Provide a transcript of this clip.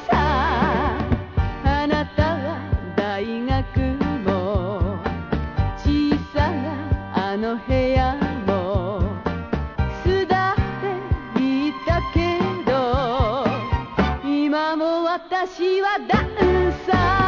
さ。あなたは大学も小さなあの部屋も巣立っていったけど、今も私はダンサー。